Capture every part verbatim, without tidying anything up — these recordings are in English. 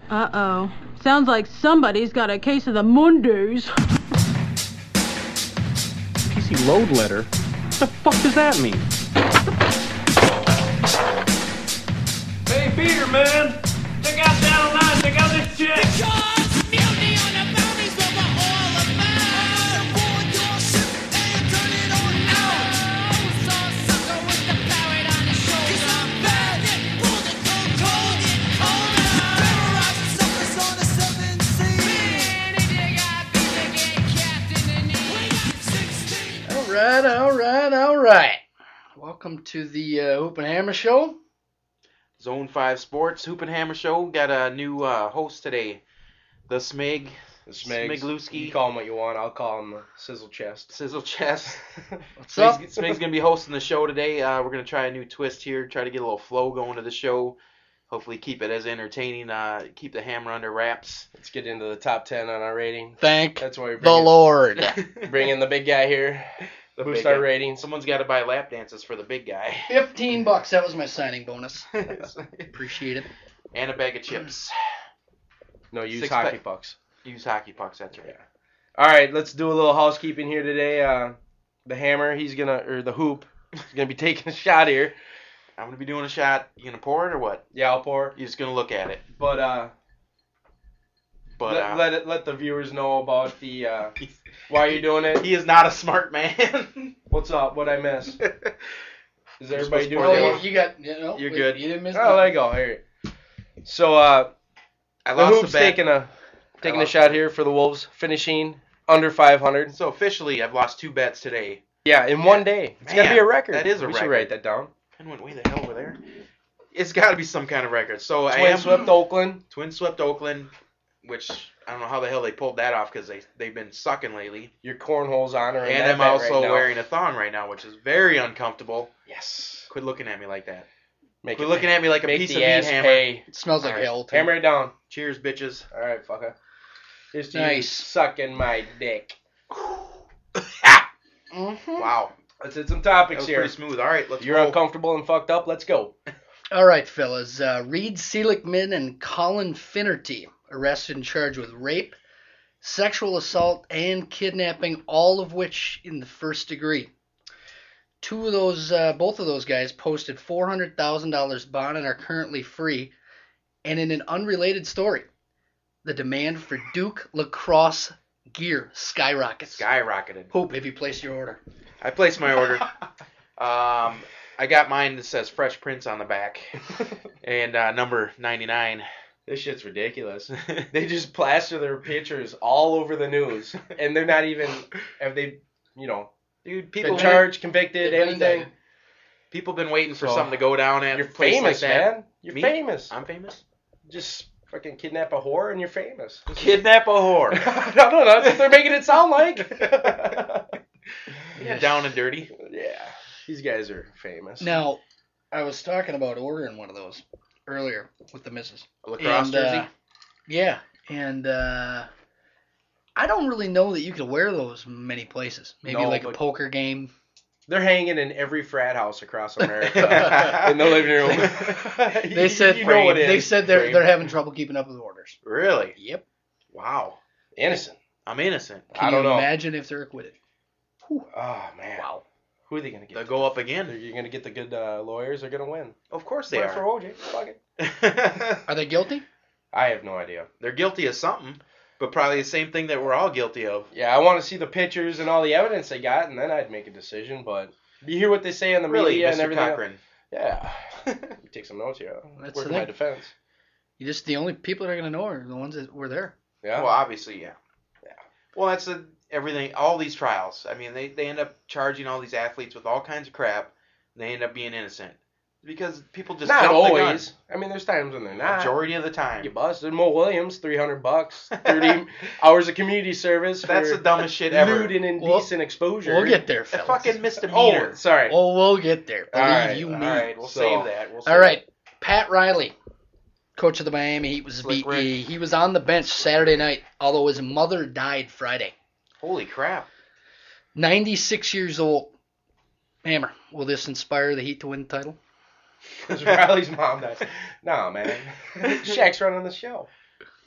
Uh-oh. Sounds like somebody's got a case of the Mondays. P C load letter? What the fuck does that mean? Hey, Peter, man! Check out Channel nine, check out this chick! Because mutiny on the bounties what we're all about. Board your ship and turn it on out. Oh, saw a sucker with the parrot on his shoulder. 'Cause I'm bad, get pulled it cold, cold, get colder. Terrorizing suckers on the seven seas. Man, he dig out, be the gay captain and he. We got sixteen. All right, all right, all right. Welcome to the uh, Hoop and Hammer Show. Zone five Sports, Hoop and Hammer Show. Got a new uh, host today. The Smig. The Smigs. Smiglewski. You call him what you want. I'll call him the Sizzle Chest. Sizzle Chest. What's up? Smig's, Smig's going to be hosting the show today. Uh, we're going to try a new twist here, try to get a little flow going to the show. Hopefully keep it as entertaining, uh, keep the hammer under wraps. Let's get into the top ten on our rating. Thank That's why we're the bringing, Lord. bringing the big guy here. The Boost big our guy. ratings. Someone's got to buy lap dances for the big guy. Fifteen bucks. That was my signing bonus. Appreciate it. And a bag of chips. No, use Six hockey pa- pucks. Use hockey pucks, that's right. All right, let's do a little housekeeping here today. Uh, the hammer, he's gonna, or the hoop, he's gonna be taking a shot here. I'm going to be doing a shot. You going to pour it or what? Yeah, I'll pour. You're just going to look at it. But uh, But let, uh, let it let the viewers know about the uh, why you're doing it. he is not a smart man. What's up? What I miss? Is You're everybody supposed to doing pour Oh, the it? you, you got. You know, You're wait, good. You didn't miss. Oh, there you go. Here. So uh, I the lost hoop's the bet. taking a taking a lost shot here for the Wolves, finishing under five hundred. So officially, I've lost two bets today. Yeah, in one day. It's got to Man, be a record. that is a we record. should write that down. Pen went way the hell over there. It's got to be some kind of record. So I Twin am swept Oakland. Twin swept Oakland, which I don't know how the hell they pulled that off because they they've been sucking lately. Your cornholes on her. And I'm also wearing a thong right now, which is very uncomfortable. Yes. Quit looking at me like that. Make Quit it looking at me like a make piece the of meat ass hammer. pay. It smells like All right. hell. Too. Hammer it down. Cheers, bitches. All right, fucker. Here's to you Nice. sucking my dick. Mm-hmm. Wow, Let's hit some that topics was here. pretty smooth. All right, let's You're roll. uncomfortable and fucked up. Let's go. All right, fellas. Uh, Reed Seligman and Colin Finnerty arrested and charged with rape, sexual assault, and kidnapping, all of which in the first degree. Two of those, uh, both of those guys posted four hundred thousand dollars bond and are currently free. And in an unrelated story, the demand for Duke lacrosse gear skyrockets. Skyrocketed. Hope, have you placed your order? I placed my order. um, I got mine that says Fresh Prince on the back, and uh, number ninety-nine. This shit's ridiculous. They just plaster their pictures all over the news, and they're not even have they, you know, Dude, people been charged, convicted, They've been anything. indicted. people been waiting for So, something to go down at. You're a place famous, like that. man. You're Me? famous. I'm famous. Just fucking kidnap a whore and you're famous. Kidnap a whore. I don't know. That's what they're making it sound like. You're down and dirty. Yeah, these guys are famous. Now, I was talking about ordering one of those earlier with the missus. A lacrosse And, jersey. uh, yeah, and uh, I don't really know that you could wear those many places. Maybe No, like a but- poker game. They're hanging in every frat house across America in the living room. They said you know what it they is. said they're Framed. they're having trouble keeping up with orders. Really? Yep. Wow. innocent. I'm innocent. Can I don't you know. imagine if they're acquitted? Oh man. Wow. Who are they gonna get? They'll go up again. You're gonna get the good uh, lawyers. They're gonna win. Of course they Work for are. O J. Fuck it. Are they guilty? I have no idea. They're guilty of something, but probably the same thing that we're all guilty of. Yeah, I want to see the pictures and all the evidence they got, and then I'd make a decision. But you hear what they say on the Really, media and Mister everything. Cochran. Yeah. You take some notes here. That's Work the in my thing. defense. You just the only people that are gonna know are the ones that were there. Yeah. Well, obviously, yeah. Yeah. Well, that's a, everything. All these trials. I mean, they, they end up charging all these athletes with all kinds of crap. And they end up being innocent because people just not jump always. the I mean, there's times when they're gun. not. Majority of the time. You busted Mo Williams, three hundred bucks, thirty hours of community service. That's for the dumbest shit ever. lewd and indecent exposure. We'll get there, A fellas. fucking misdemeanor. Oh, sorry. Oh, we'll get there. Believe All right, you all me. All right, we'll So- save that. We'll save All right, Pat Riley, coach of the Miami Heat, was Slick be, Rick. he, he was on the bench Saturday night, although his mother died Friday. Holy crap. ninety-six years old. Hammer, will this inspire the Heat to win the title? Because Riley's mom died. No, man. Shaq's running the show.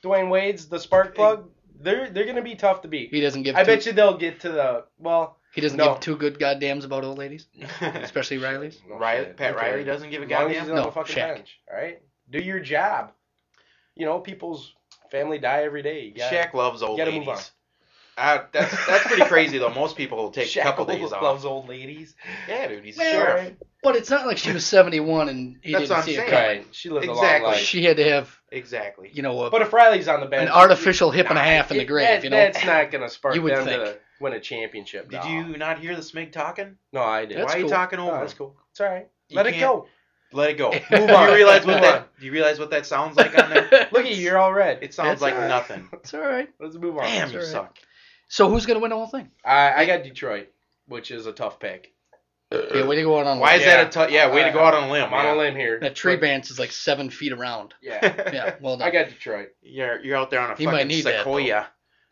Dwayne Wade's the spark plug. They're they're gonna be tough to beat. He doesn't give. I two, bet you they'll get to the well. he doesn't no. give two good goddams about old ladies, especially Riley's. No Riley, shit. Pat Okay. Riley doesn't give a As long as he's goddamn. on No, the fucking Shaq. bench. All right, do your job. You know, people's family die every day. You gotta, Shaq loves old gotta ladies. move on. Uh, that's that's pretty crazy though. Most people will take Shaq a couple days off. loves old ladies. Yeah, dude, he's a Well, sheriff. But it's not like she was seventy-one and he That's didn't what I'm see it saying. coming. Right, she lived a Exactly. long life. She had to have, Exactly. you know, a, But if Riley's on the bench, an artificial hip and a half in the it- grave. that- You know, that's not gonna spark You would them think. to win a championship. Did no. you not hear the Smig talking? No, I did. That's Why are you cool. talking Oh, over? that's him? cool. It's all right. You Let it can't- go. Let it go. Move do on. you realize what Move that? on. Do you realize what that sounds like on there? Look at you, you're all red. It sounds That's like all right. nothing. It's all right. Let's move on. Damn, It's you all right. suck. So who's gonna win the whole thing? I, I got Detroit, which is a tough pick. Yeah, way to go out on. a Why limb. is that a tough? Yeah, way to go out on a limb. I'm on yeah. a limb here. That tree But- branch is like seven feet around. Yeah. Yeah, well done. I got Detroit. You're you're out there on a He might fucking need that, sequoia.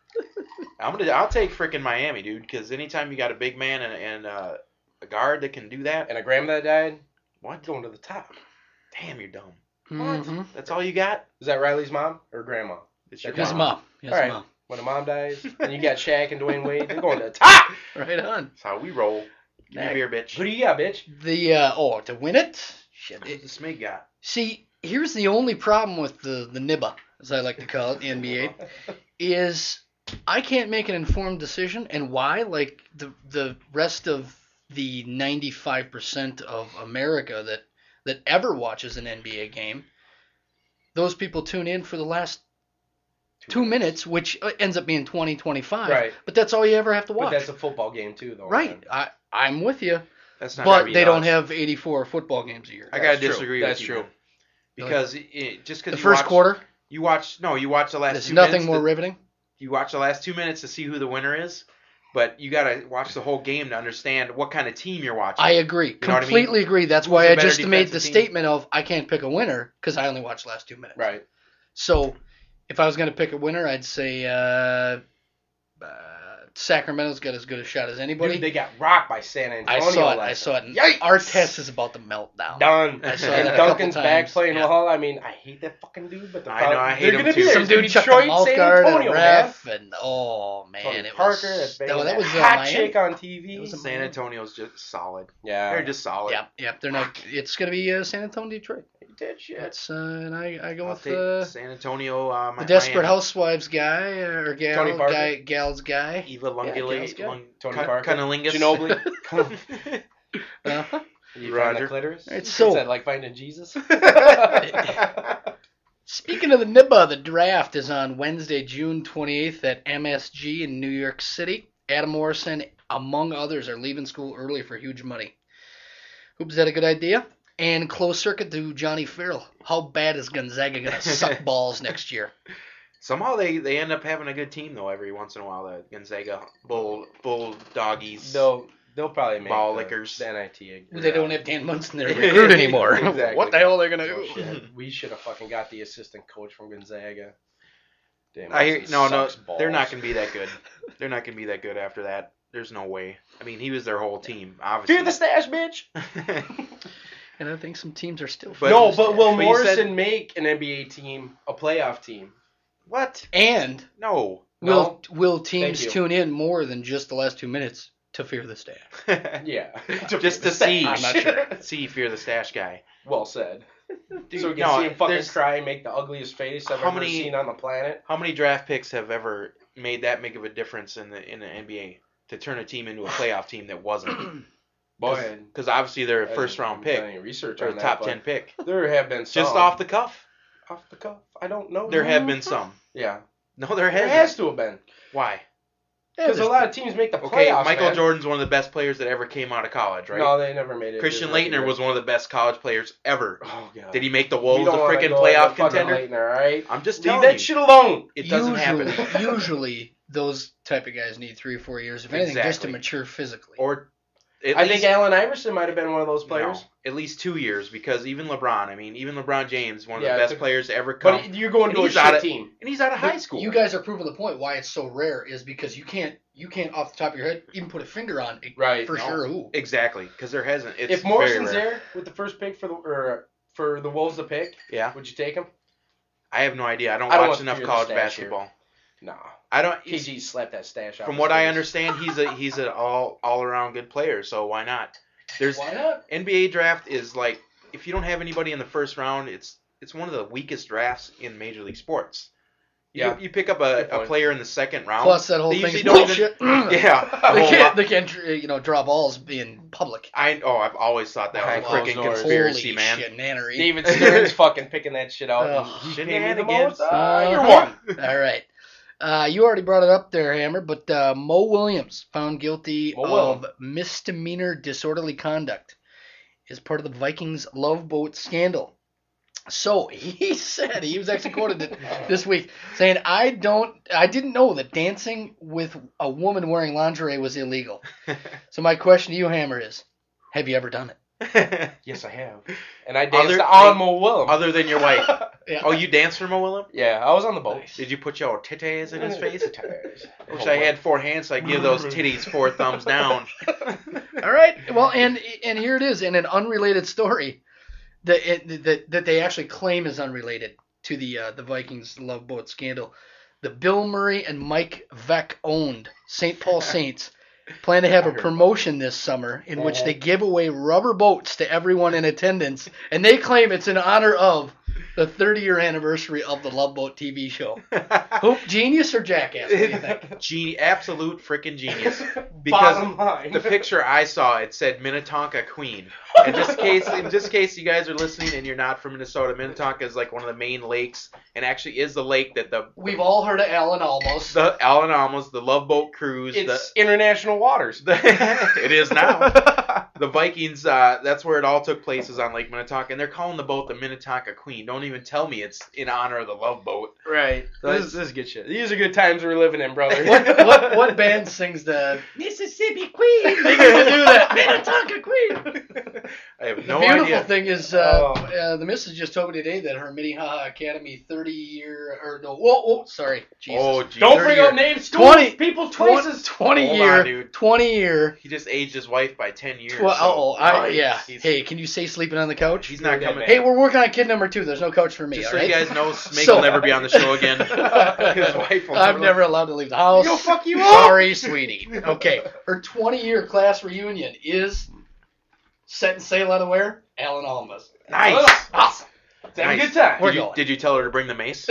I'm gonna. I'll take freaking Miami, dude. Because anytime you got a big man and, and uh, a guard that can do that, And a grandma that died, what? going to the top. Damn, you're dumb. Mhm. That's all you got? Is that Riley's mom or grandma? It's your His His mom. mom. His All right. mom. When a mom dies, and you got Shaq and Dwayne Wade, they're going to the top. Right on. That's how we roll. Give me a Next. beer, bitch. Who do you got, bitch? The uh, oh to win it. Shit. Who's the Smig got? See, here's the only problem with the the nibba, as I like to call it, the N B A, is I can't make an informed decision, and why? Like the the rest of the ninety-five percent of America that that ever watches an N B A game, those people tune in for the last two minutes, which uh, ends up being twenty, twenty-five. Right. But that's all you ever have to But watch. that's a football game too, though. right. man. I I'm with you, That's not. gonna but be they don't odds. have eighty-four football games a year. I gotta That's true. disagree That's with you. true. man. Because it, just The because first watch, quarter, you watch no, you watch the last there's two nothing minutes. more to- riveting. you watch the last two minutes to see who the winner is, but you gotta watch the whole game to understand what kind of team you're watching. I agree. know what I mean? Completely agree. That's Who's why the I better just made the defensive team? statement of I can't pick a winner because I only watched the last two minutes. Right. So if I was going to pick a winner, I'd say uh, uh, Sacramento's got as good a shot as anybody. Dude, they got rocked by San I Antonio. saw it. last I saw it. And Yikes! Artest is about to melt down. Done. I saw and that a couple Duncan's back times. playing Yeah. well. I mean, I hate that fucking dude, but the I know, I hate they're him gonna too. be Some dude chucked a Detroit, mouth San guard and a Antonio, man. ref, and oh man, Tony it Parker, was that's that, banging that was uh, hot Miami. chick on T V. It was a San Antonio's just solid. yeah, They're just solid. Yep, yep. They're not. It's going to be uh, San Antonio, Detroit. He did shit. That's uh, and I I go I'll with take uh, San Antonio. Uh, the Desperate Miami. Housewives guy uh, or gal, Tony Parker? guy, gal's guy. Eva Yeah, Lungile, Gal's good. Lung, Tony Cun- Parker. Cunnilingus. Ginobili. Uh-huh. You Roger. find the clitoris? It's What's so- that, like finding Jesus? Speaking of the N B A, the draft is on Wednesday, June twenty-eighth at M S G in New York City. Adam Morrison, among others, are leaving school early for huge money. Oops, is that a good idea? And close circuit to Johnny Farrell. How bad is Gonzaga going to suck balls next year? Somehow they, they end up having a good team though every once in a while. The Gonzaga Bull Bull Doggies. they'll they'll probably make Ball the, lickers. the N I T. They don't have Dan Munson there to recruit anymore. Exactly. What the hell are they going to Oh, do? shit. We should have fucking got the assistant coach from Gonzaga. Damn, I hear Munson no no sucks balls. they're not gonna be that good. They're not gonna be that good after that. There's no way. I mean he was their whole team obviously. Fear the stash, bitch. And I think some teams are still. But- no, but will but you Morrison said- make an N B A team a playoff team? What? And No. will will Thank teams you. tune in more than just the last two minutes to fear the staff? Yeah, Just to see. I'm not sure. See Fear the Stash guy. Well said. Dude, so we can no, see him fucking there's- cry and make the ugliest face I've How ever many- seen on the planet. How many draft picks have ever made that big of a difference in the in the N B A to turn a team into a playoff team that wasn't? Boy, Because obviously they're a I first didn't round do pick any research or on a that, top but ten pick. There have been some. Just off the cuff, off the cuff. I don't know. there have been some. Yeah, No, there there hasn't. has to have been Why? because a lot of teams make the Okay, playoffs. Michael man. Jordan's one of the best players that ever came out of college, right? No, they never made it. Christian It was Leitner was one of the best college players ever. Oh god. Did he make the We Wolves a don't wanna freaking go into playoff fucking contender? Leitner, all right? I'm just Leave telling that you, shit alone. it doesn't usually, happen. Usually, those type of guys need three or four years, if anything, just to Exactly. mature physically. Or at I least, think Allen Iverson might have been one of those players. no, at least two years because even LeBron, I mean, even LeBron James, one of Yeah, the best it's a- players to ever come, But you're going And to a he's shit out of- team. and he's out of high But school. You guys are proving the point why it's so rare is because you can't you can't off the top of your head even put a finger on it Right. for No. sure who. Exactly, because there hasn't. It's If Morrison's very rare. there with the first pick for the or for the Wolves to pick, Yeah. would you take him? I have no idea. I don't I don't watch want enough to hear the college stash basketball. Nah. I don't. K G slapped that stash out. From his what I face. understand, he's a he's an all all around good player. So why not? There's Why not? N B A draft is like if you don't have anybody in the first round, it's it's one of the weakest drafts in Major League Sports. You, Yeah. you pick up Good a, a point. player in the second round. Plus, that whole they thing usually is don't bullshit. even- yeah, a They whole can't, lot. they can't, you know, draw balls in public. I oh I've always thought that was a Behind freaking closed doors. conspiracy, Holy man. shit, nannery. David Stern's fucking picking that shit out. Ugh. and he paid me the Shenanigans. most. Uh, you're Uh-huh. one. All right. Uh, you already brought it up there, Hammer, but uh, Mo Williams found guilty Mo of Williams. misdemeanor disorderly conduct as part of the Vikings love boat scandal. So he said, he was actually quoted this week saying, I don't, I didn't know that dancing with a woman wearing lingerie was illegal. So my question to you, Hammer, is, have you ever done it? Yes, I have. And I danced Other- on wait, Mo Willem. Other than your wife. Yeah. Oh, you danced for Mo Willem? Yeah, I was on the boat. Did you put your titties in his face? I wish Oh, I had four hands so I'd give those titties four thumbs down. All right. Well, and and here it is in an unrelated story that it, that that they actually claim is unrelated to the uh, the Vikings love boat scandal. The Bill Murray and Mike Veck owned Saint Paul Saints plan to have a promotion this summer in which they give away rubber boats to everyone in attendance, and they claim it's in honor of the thirty-year anniversary of the Love Boat T V show. Hoop, genius or jackass? What do you think? Genie, absolute freaking genius. Because Bottom line. the picture I saw, it said Minnetonka Queen. And just in case, in just in case you guys are listening and you're not from Minnesota, Minnetonka is like one of the main lakes, and actually is the lake that the We've all heard of Alan Almos. the Alan Almos, the Love Boat cruise, It's international waters. the, the it is now. The Vikings, uh, that's where it all took place, is on Lake Minnetonka, and they're calling the boat the Minnetonka Queen. Don't even tell me it's in honor of the Love Boat. Right. So This, is- this is good shit. These are good times we're living in, brother. What, what what band sings the Mississippi Queen? They get to do that. Minnetonka Queen. I have The no beautiful idea. thing is, uh, Oh. uh, the missus just told me today that her Minnehaha Academy thirty year, or no, whoa, whoa sorry, Jesus. Oh, geez. Don't bring thirty up year- names, schools, twenty, people's twenty, places. twenty Hold year, on, dude. twenty year. He just aged his wife by ten years. Tw- so- oh, I, Nice. yeah. He's, Hey, can you say sleeping on the couch? he's not coming. Hey, we're working on kid number two. There's no couch for me. Just all so right? you guys know, Smake So- will never be on the show again. His wife will I'm never allowed to leave the house. He'll fuck you up. Sorry, sweetie. Okay, her twenty year class reunion is set and sail out of where? Alan Almas. Nice. Awesome. Have a Nice. good time. We're Did you, going. did you tell her to bring the mace?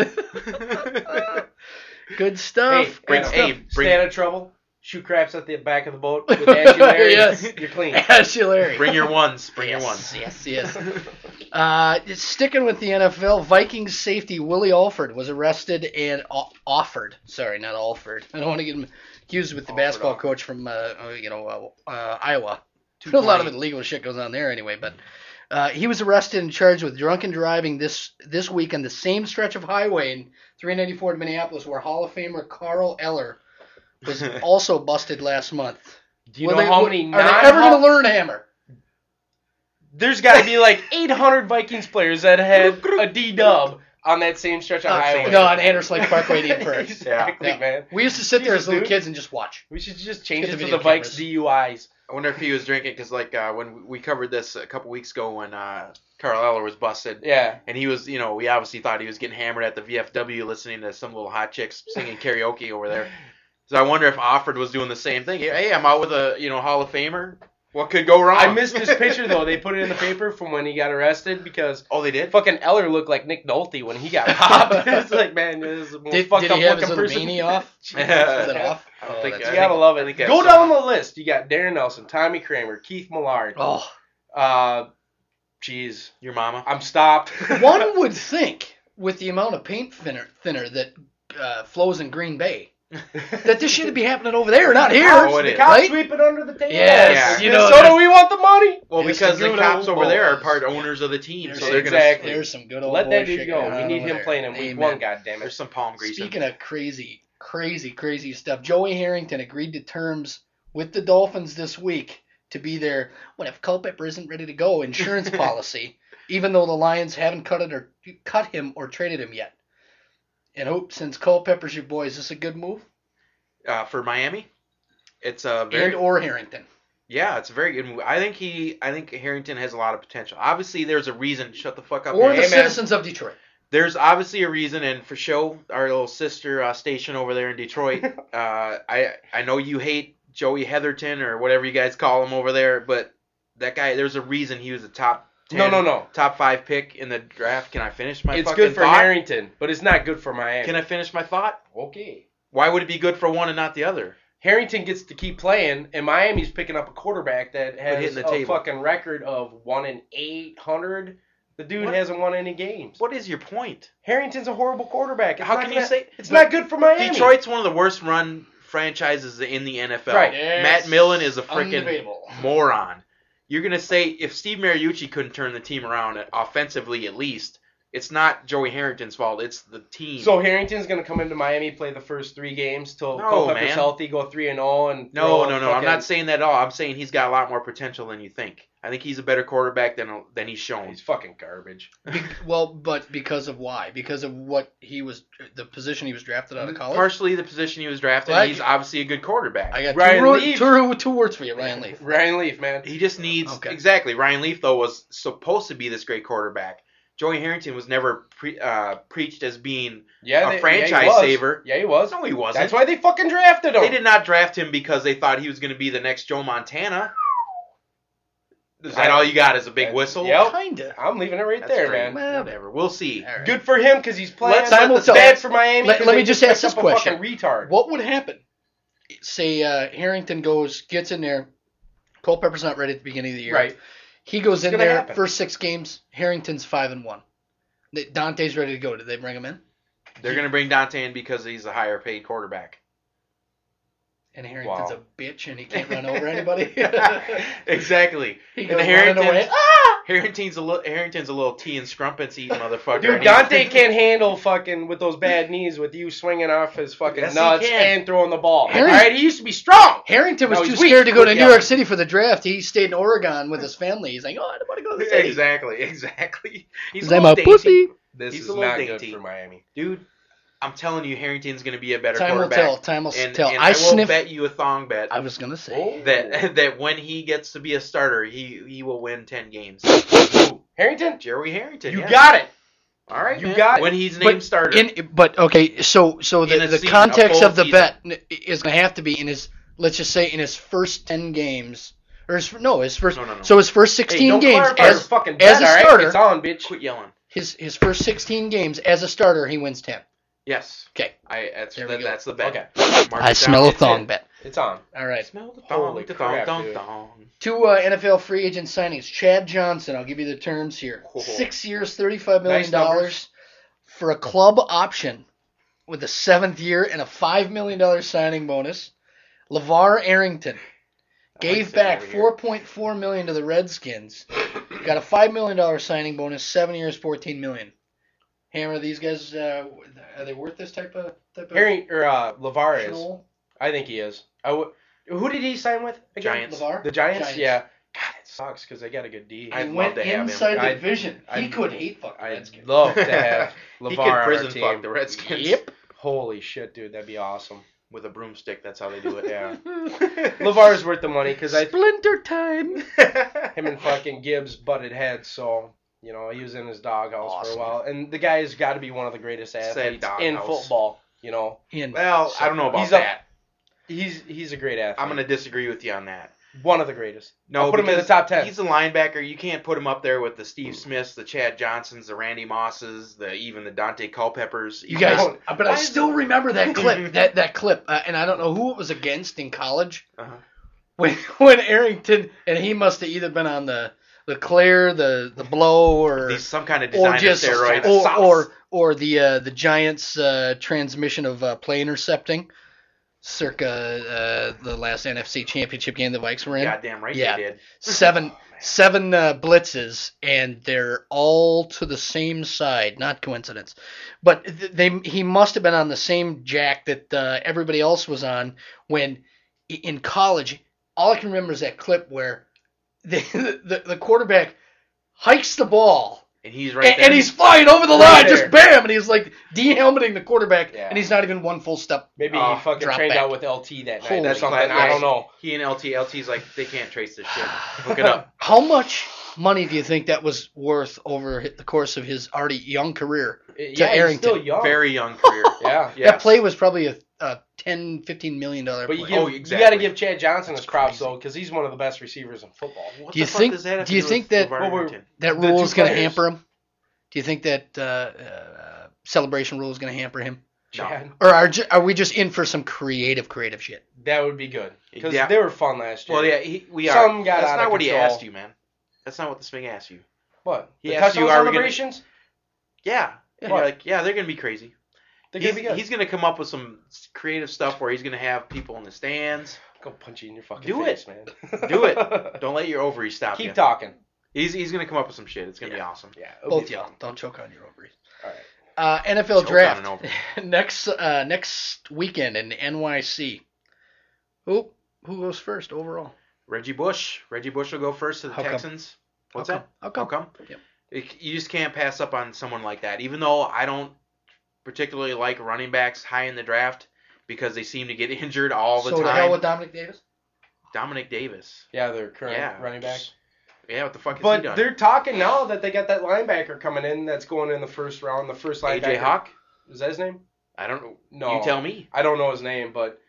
Good stuff. Hey, Great uh, stuff. hey, Stay bring out of trouble. Shoot craps at the back of the boat with Ashley Larry. Yes. You're clean. Ashley Larry. bring your ones. Bring yes, your ones. Yes, yes. Uh, sticking with the N F L, Vikings safety Willie Alford was arrested and o- offered. Sorry, not Alford. I don't want to get him accused with the Alford, basketball Alford. coach from uh, uh, you know uh, uh, Iowa. A lot of illegal shit goes on there anyway, but uh, he was arrested and charged with drunken driving this this week on the same stretch of highway in three ninety-four in Minneapolis where Hall of Famer Carl Eller was also busted last month. Do you Will know they- how will- many Are they non- ever going to learn Hammer? There's got to be like eight hundred Vikings players that had a D-dub on that same stretch of Uh, highway. no, on Anderson Lake Parkway, the first. Exactly, Yeah. man. We used to sit there Jesus, as little dude. kids and just watch. We should just change Get it the to video the Vikes cameras. D U Is. I wonder if he was drinking because, like, uh, when we covered this a couple weeks ago when uh, Carl Eller was busted, Yeah. and he was, you know, we obviously thought he was getting hammered at the V F W listening to some little hot chicks singing karaoke over there. So I wonder if Offord was doing the same thing. Hey, I'm out with a, you know, Hall of Famer. What could go wrong? I missed this picture though. They put it in the paper from when he got arrested because Oh, they did? fucking Eller looked like Nick Nolte when he got popped. It's like, man, this is the most Did, fucked did up he have his looking little person. beanie off? Yeah. Is it off? I don't Oh, think- that's You I right. gotta love I it. think I Go saw down the list. You got Darren Nelson, Tommy Kramer, Keith Millard. Oh, Uh, jeez, Your mama? I'm stopped. one would think with the amount of paint thinner, thinner that uh, flows in Green Bay that this should be happening over there, not here. Oh, it the is. cops Right? sweep it under the table. Yes, Yeah. you know, so do there's- we want the money? Well, There's because some the good cops old over there are boys. part owners of the team, There's so some- they're going Exactly. to... There's some good old Let boy that dude shit go. going We on need over him there. playing in week Amen. one, goddammit. There's some palm grease. in Speaking of crazy, crazy, crazy stuff, Joey Harrington agreed to terms with the Dolphins this week to be their, what if Culpepper isn't ready to go, insurance policy, even though the Lions haven't cut it or cut him or traded him yet. And hope since Culpepper's your boy, is this a good move? Uh, for Miami, it's a very... And or Harrington. Yeah, it's a very good move. I think he, I think Harrington has a lot of potential. Obviously, there's a reason. Shut the fuck up. Or Harry. the Hey, man. citizens of Detroit. There's obviously a reason, and for show, our little sister uh, station over there in Detroit, uh, I I know you hate Joey Heatherton or whatever you guys call him over there, but that guy, there's a reason he was a top ten, No, no, no. top five pick in the draft. Can I finish my It's fucking good for thought? Harrington, but it's not good for Miami. Can I finish my thought? Okay. Why would it be good for one and not the other? Harrington gets to keep playing, and Miami's picking up a quarterback that has hitting the a table. fucking record of one in eight hundred. The dude What? hasn't won any games. What is your point? Harrington's a horrible quarterback. It's How not can gonna- you say it's not good for Miami? Detroit's one of the worst run franchises in the N F L. Right. Yes. Matt Millen is a freaking Undebatable. moron. You're gonna say if Steve Mariucci couldn't turn the team around offensively, at least it's not Joey Harrington's fault. It's the team. So Harrington's gonna come into Miami, play the first three games till No, Culpepper's man. healthy, go three and zero, and no, throw a no, no. I'm fucking- not saying that at all. I'm saying he's got a lot more potential than you think. I think he's a better quarterback than than he's shown. He's fucking garbage. Be- well, but because of why? Because of what he was, the position he was drafted out of college. Partially the position he was drafted. Like- he's obviously a good quarterback. I got Ryan two, Leaf. two, two words for you, Ryan Leaf. Ryan Leaf, man. He just needs Okay. exactly. Ryan Leaf though was supposed to be this great quarterback. Joey Harrington was never pre, uh, preached as being Yeah, a they- franchise yeah, he was. saver. Yeah, he was. No, he wasn't. That's why they fucking drafted him. They did not draft him because they thought he was going to be the next Joe Montana. Is that all you got? Is a big That- whistle? Yep. Kinda. I'm leaving it right That's there, great. man. Whatever. We'll see. All right. Good for him because he's playing. Let's but let it's the bad stats- for Miami. Let- 'cause let they me just picked ask this up a question. fucking retard. What would happen? Say uh, Harrington goes, gets in there. Culpepper's not ready at the beginning of the year. Right. He goes in gonna there, happen. first six games, Harrington's five and one. Dante's ready to go. Did they bring him in? They're going to bring Dante in because he's a higher paid quarterback. And Harrington's Wow. a bitch and he can't run over anybody. Exactly. He And goes running Harrington's, away. Ah! Harrington's a little Harrington's a little tea and scrumpets eating motherfucker. Dude, and he's- Dante can't handle fucking with those bad knees with you swinging off his fucking Yes, he nuts can. and throwing the ball. Harry- All right, he used to be strong. Harrington was No, too he's weak. scared to go to Quick New yelling. York City for the draft. He stayed in Oregon with his family. He's like, oh, I don't want to go to the city. Exactly, exactly. He's Because I'm little a dainty. pussy. This He's is a little not dainty. good for Miami. Dude, I'm telling you, Harrington's going to be a better Time will quarterback. tell. Time will and, tell. and I, I, will sniff. bet you a thong bet I was gonna say. that that when he gets to be a starter, he he will win ten games. Harrington, Jerry Harrington, you yeah. got it. All right, you man. got it. when he's named But starter. in, but okay, so so In the a the season, a context full of the season. bet is gonna have to be in his. Let's just say in his first ten games, or his, no, his first. No, no, no. So his first Hey, sixteen don't games clarify your as fucking as bet, a all right? starter. It's on, bitch. Quit yelling. His his first sixteen games as a starter, he wins ten. Yes. Okay, I that's There we that, go. that's the bet. Okay. Mark I it smell a down. thong it. bet. It's on. All right. Smell the Holy thong, the crap, thong, dude. thong, thong. Two uh, N F L free agent signings. Chad Johnson. I'll give you the terms here. Oh. Six years, thirty-five million Nice dollars numbers. for a club option with a seventh year and a five million dollar signing bonus. LeVar Arrington gave sitting back over here. four point four million dollars to the Redskins. Got a five million dollar signing bonus. Seven years, fourteen million dollars. Hammer, these guys, uh, are they worth this type of type of? Harry or uh, LeVar is. Schnoll? I think he is. I w- who did he sign with? Again? Giants. LeVar? The Giants? Giants. Yeah. God, it sucks because they got a good D. He I'd love went to have him. inside the I'd- division. He I'd- could hate fuck the I'd Redskins. love to have He LeVar could on our prison team. fuck the Redskins. Yep. Holy shit, dude, that'd be awesome. With a broomstick, that's how they do it. Yeah. LeVar's worth the money because I Splinter time. him and fucking Gibbs butted heads, so you know he was in his doghouse for Awesome. a while. And the guy's got to be one of the greatest Said athletes in doghouse. football. You know, In Well, I don't know about He's up- that. he's he's a great athlete. I'm going to disagree with you on that. one of the greatest. No, I'll put him in the because top ten. He's a linebacker. You can't put him up there with the Steve Smiths, the Chad Johnsons, the Randy Mosses, the even the Dante Culpeppers. You guys, Don't- but I still remember that clip. That that clip, uh, and I don't know who it was against in college. Uh-huh. When when Arrington and he must have either been on the the Claire, the the blow, or These some kind of or designer just steroids. or, or or the uh, the Giants' uh, transmission of uh, play intercepting, circa uh, the last N F C Championship game the Vikes were in. Goddamn right Yeah. they did. Seven seven uh, blitzes, and they're all to the same side. Not coincidence, but th- they he must have been on the same jack that uh, everybody else was on when i- in college. All I can remember is that clip where the the, the quarterback hikes the ball. And he's right And, there. and he's flying over the Right line, just there. bam, and he's like de-helmeting the quarterback, Yeah. and he's not even one full step. Maybe Oh, he fucking drop trained back. out with L T that night. Holy That's something. crap, I yeah. don't know. He and L T, L T's like, they can't trace this shit. Look it up. How much money do you think that was worth over the course of his already young career? Yeah, to he's Arrington. still young. Very young career. Yeah. Yeah. That play was probably a, a ten, fifteen million dollar But play. you, give, Oh, you exactly. got to give Chad Johnson his That's props, crazy. though, because he's one of the best receivers in football. What Do you the fuck think- does that have do to you do think with that- LeVar Well, we're- Arrington? that the rule two is going to players. hamper him? Do you think that uh, uh, celebration rule is going to hamper him? Chad, Or are, ju- are we just in for some creative, creative shit? that would be good because Yeah. they were fun last year. Well, yeah, he, we are. Some got That's out not of what he control. asked you, man. That's not what the Smig asked you. What? He the asked you, touchdown are we gonna- celebrations? Yeah. Yeah, What? you're like, yeah, they're gonna be crazy. They're He's, gonna be good. he's gonna come up with some creative stuff where he's gonna have people in the stands. Go punch you in your fucking Do face, man. Do it. Don't let your ovaries stop Keep you. talking. He's he's gonna come up with some shit. It's gonna be Yeah. awesome. Yeah. it'll Both be y'all. fun. Don't choke on your ovaries. All right. Uh, N F L Choke draft on an ovary. next uh, next weekend in N Y C. Who who goes first overall? Reggie Bush. Reggie Bush will go first to the How come? Texans. What's How that? come? How come? How come? Yep. It- you just can't pass up on someone like that. Even though I don't particularly like running backs high in the draft because they seem to get injured all the so time. to hell with Dominic Davis. Dominic Davis. Yeah, their current Yeah. running back. Yeah, what the fuck has he But done? they're talking now that they got that linebacker coming in that's going in the first round. The first linebacker. A J Hawk? Is that his name? I don't know. No. You tell me. I don't know his name, but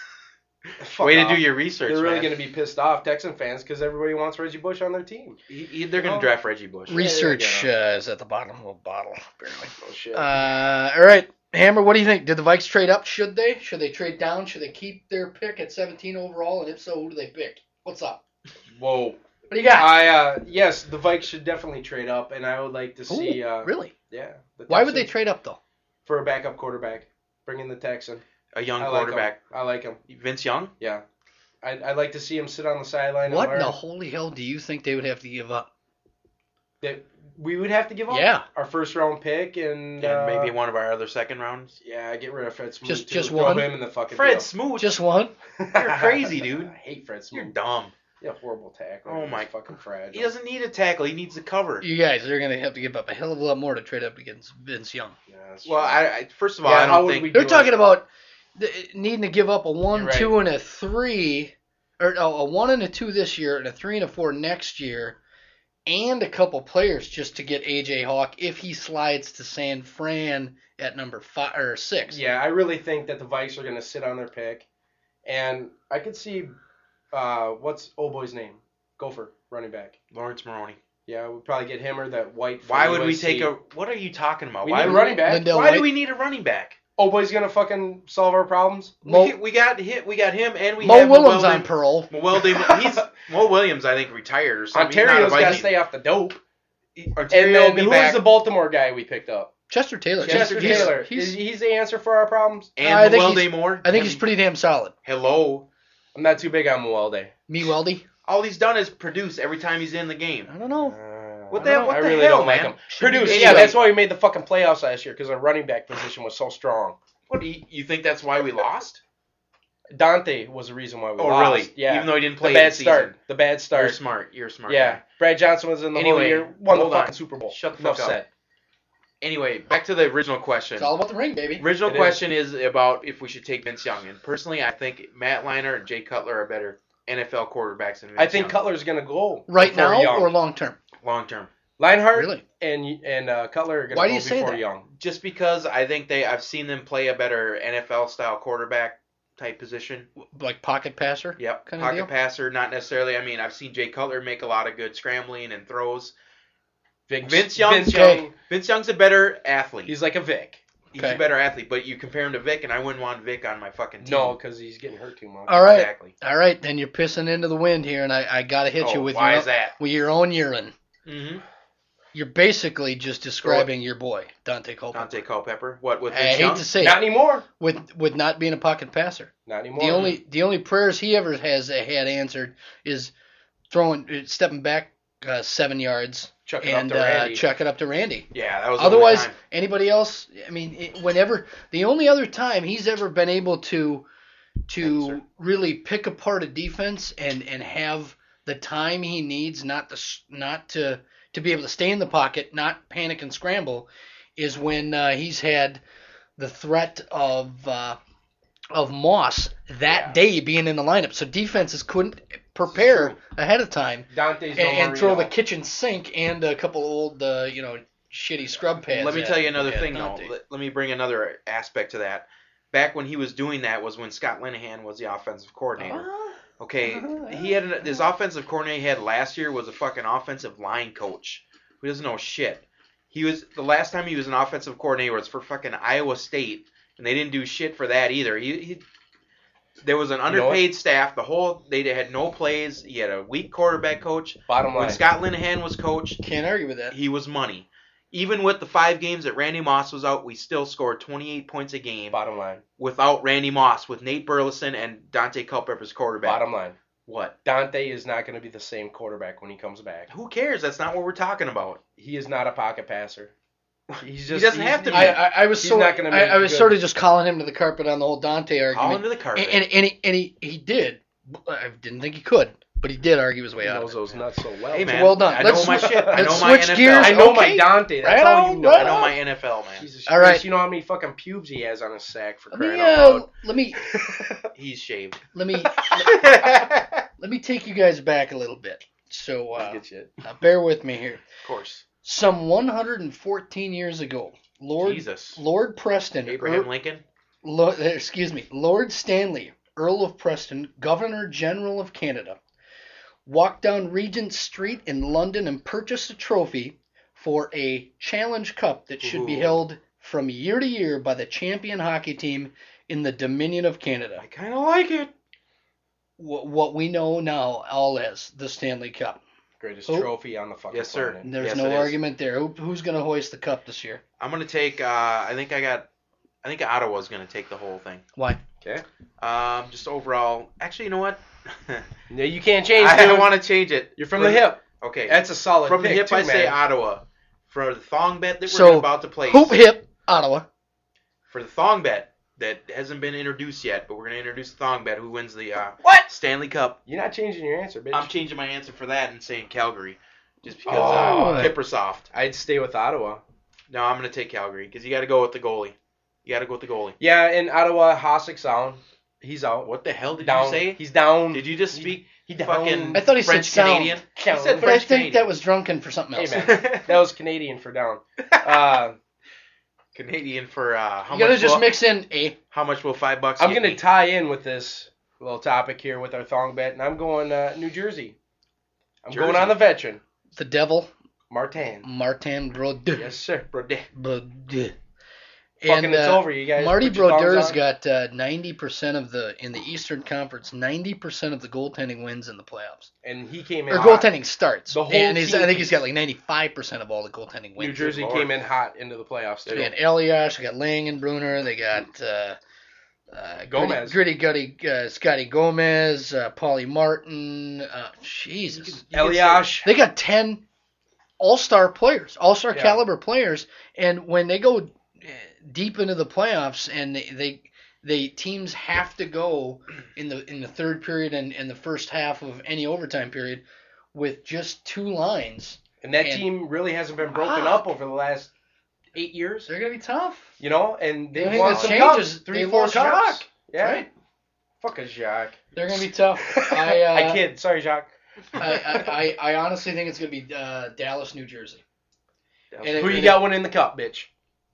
fuck Way off. to do your research, They're really man. going to be pissed off, Texan fans, because everybody wants Reggie Bush on their team. He- he- they're going to Oh. draft Reggie Bush. Research yeah. uh, is at the bottom of the bottle, apparently. Oh shit. Uh, all right, Hammer. What do you think? Did the Vikes trade up? Should they? Should they trade down? Should they keep their pick at seventeen overall? And if so, who do they pick? What's up? Whoa. What do you got? I uh yes, the Vikes should definitely trade up, and I would like to see. Ooh, uh, really? Yeah. the Why would they Texans trade up though? for a backup quarterback? Bring in the Texan. A young I like quarterback. him. I like him. Vince Young? Yeah. I'd, I'd like to see him sit on the sideline. and What in learn. the holy hell do you think they would have to give up? That we would have to give up. Yeah. Our first round pick and, And uh, maybe one of our other second rounds. Yeah, get rid of Fred Smoot. Just- too. just Throw one? him in the fucking Fred deal. Smoot. Just one? You're crazy, dude. I hate Fred You're Smoot. dumb. You're a horrible tackler. Oh He's my- fucking fragile. He doesn't need a tackle. He needs a cover. You guys are gonna have to give up a hell of a lot more to trade up against Vince Young. Yeah, that's Well, true. I, I first of all, Yeah, I how don't would think we They're do talking it? about the, needing to give up a one, You're right. two, and a three, or no, a one and a two this year, and a three and a four next year, and a couple players just to get A J Hawk if he slides to San Fran at number five or six. Yeah, I really think that the Vikes are going to sit on their pick, and I could see uh, what's old boy's name? Gopher, running back. Lawrence Maroney. Yeah, we'd probably get him or that white. Why from would U we S C. take a? What are you talking about? We why need a would running back. Lindell Why White? do we need a running back? Old boy's going to fucking solve our problems. Mo, we, we got hit. We got him, and we Mo have Williams Mo on parole. Well, he's Mo Williams. I think retired or something. He's not a Ontario's got to Viking. stay off the dope. Ontario And will then be who back. was the Baltimore guy we picked up? Chester Taylor. Chester He's- Taylor. He's, Is he's the answer for our problems? and I think Muelde he's- Moore. I think he's pretty damn solid. Hello. I'm not too big on Muelde. Me Weldy? All he's done is produce every time he's in the game. I don't know. What I the don't hell? know. What I the really hell, don't like man? him. Should be Produce, the- yeah, that's why we made the fucking playoffs last year because our running back position was so strong. What do you, you think? That's why we lost? Dante was the reason why we Oh, lost. really? Yeah. Even though he didn't play the bad in season. start. The bad You're start. smart. You're a smart. Yeah. guy. Brad Johnson was in the whole Anyway, year. Won the hold fucking on. Super Bowl. Shut the Enough fuck up. said. Anyway, back to the original question. It's all about the ring, baby. Original It is. question is. about if we should take Vince Young. And personally, I think Matt Leinart and Jay Cutler are better N F L quarterbacks than Vince I think Young. Cutler's going to go. Right before now Young. or long term? long term. Leinart Really? and and uh, Cutler are going Why to do go you say before that? Young. Just because I think they, I've seen them play a better N F L style quarterback type position. Like pocket passer? Yep, Kinda pocket deal? passer, not necessarily. I mean, I've seen Jay Cutler make a lot of good scrambling and throws. Vince, Vince Young, Vince Okay. Young, Vince Young's a better athlete. He's, he's like a Vic. Okay. a better athlete, but you compare him to Vic, and I wouldn't want Vic on my fucking team. No, because he's getting hurt too much. All right. Exactly. All right, then you're pissing into the wind here, and I, I got to hit Oh, you with why your is that? with your own urine. Mm-hmm. You're basically just describing your boy, Dante Culpepper. Dante Culpepper. What with I Vince hate Young? to say Not it, anymore. with with not being a pocket passer. Not anymore. The only the only prayers he ever has had answered is throwing stepping back uh, seven yards Chuck it up and to uh, Randy. chuck it up to Randy. Yeah, that was the only Otherwise, time. anybody else? I mean, it, whenever the only other time he's ever been able to to Answer. really pick apart a defense and and have the time he needs not to s- not to to be able to stay in the pocket, not panic and scramble, is when uh, he's had the threat of uh, of Moss that Yeah. day being in the lineup. So defenses couldn't prepare ahead of time Dante's and, no and throw the Marino. kitchen sink and a couple old, uh, you know, shitty scrub pads. Let me at- tell you another at thing, though. Dante. Let, let me bring another aspect to that. Back when he was doing that was when Scott Linehan was the offensive coordinator. Okay, he had an, his offensive coordinator he had last year was a fucking offensive line coach who doesn't know shit. He was the last time he was an offensive coordinator was for fucking Iowa State, and they didn't do shit for that either. He, he there was an You know what? underpaid staff. The whole they had no plays. He had a weak quarterback coach. Bottom When line. Scott Linehan was coach, Can't argue with that. he was money. Even with the five games that Randy Moss was out, we still scored twenty-eight points a game Bottom line. without Randy Moss, with Nate Burleson and Dante Culpepper as quarterback. Bottom line. What? Dante is not going to be the same quarterback when he comes back. Who cares? That's not what we're talking about. He is not a pocket passer. He's just, doesn't he's- have to be. I, I, I was He's sort not gonna I, make I was good- sort of just calling him to the carpet on the whole Dante Call him argument. to the carpet. And, and, and, he, and he, he did. I didn't think he could, but he did argue his way He out knows of it. those nuts so well. Hey, man. Well done. I Let's know my sw- shit. I let's know my switch N F L. gears. I know Okay. my Dante. That's Right all on, you know. right I know on. my N F L, man. Jesus All Christ, right. You know how many fucking pubes he has on his sack for Let crying me, out uh, loud. let me, He's shaved. let me, of let me take you guys back a little bit. So, uh, Good shit. now bear with me here. course. Some one hundred fourteen years ago, Lord Jesus. Lord Preston, Abraham Er- Lincoln. Lo- excuse me, Lord Stanley, Earl of Preston, Governor General of Canada, walked down Regent Street in London and purchased a trophy for a Challenge Cup that should be Ooh. held from year to year by the champion hockey team in the Dominion of Canada. I kind of like it. Wh- What we know now all as the Stanley Cup. Greatest Who? trophy on the fucking Yes, sir. planet. There's Yes, no it is. argument there. Who, who's going to hoist the cup this year? I'm gonna take. Uh, I think I got. I think Ottawa's gonna take the whole thing. Why? Okay. Um, just overall. Actually, you know what? No, you can't change I, dude. want to change it. You're from the hip. Okay. That's a solid From the pick, hip, too, I say man. Ottawa. For the thong bet that we're So, about to place. Hoop hip, Ottawa. For the thong bet that hasn't been introduced yet, but we're gonna introduce the thong bet. Who wins the uh, What? Stanley Cup? You're not changing your answer, bitch. I'm changing my answer for that and saying Calgary, just because Oh. uh, Kippersoft. I'd stay with Ottawa. No, I'm gonna take Calgary because you got to go with the goalie. You got to go with the goalie. Yeah, in Ottawa, Hossack's out. He's out. What the hell did down. you say? He's down. Did you just speak He down. fucking I thought he said French sound. Canadian? He Down. said But I French think Canadian. that was drunken for something Hey, else. man. That was Canadian for down. Uh, Canadian for uh, how You gotta much? just will, mix in a. How much will five bucks? I'm get going to me? tie in with this little topic here with our thong bet, and I'm going uh, New Jersey. I'm going Jersey. on the veteran. The devil, Martin. Martin Brodeur. Yes, sir. Brode. Brodeur. Fucking And it's uh, over, you guys. Marty Put your thongs Brodeur's on. got uh, ninety percent of the, in the Eastern Conference, ninety percent of the goaltending wins in the playoffs. And he came in Or hot. goaltending starts. The whole and he's, I team- think he's got like ninety-five percent of all the goaltending wins. New Jersey Lord. came in hot into the playoffs, too. They got Elias, they got Langenbrunner, they got uh, uh, Gomez. Gritty, Gritty Gutty, uh, Scotty Gomez, uh, Paulie Martin. Uh, Jesus. Elias. They got ten all-star players, all-star Yeah. caliber players, and when they go uh, deep into the playoffs, and they, they they teams have to go in the in the third period and, and the first half of any overtime period with just two lines, And that And- team really hasn't been broken Ah. up over the last eight years. they're gonna be tough. You know, and they The thing won that some changes, cups, three, they four lost cups. Jacques, Yeah, right? fuck a Jacques. They're gonna be tough. I uh, I kid. Sorry, Jacques. I, I, I I honestly think it's gonna be uh, Dallas, New Jersey. And it- Who you and got winning the cup, bitch?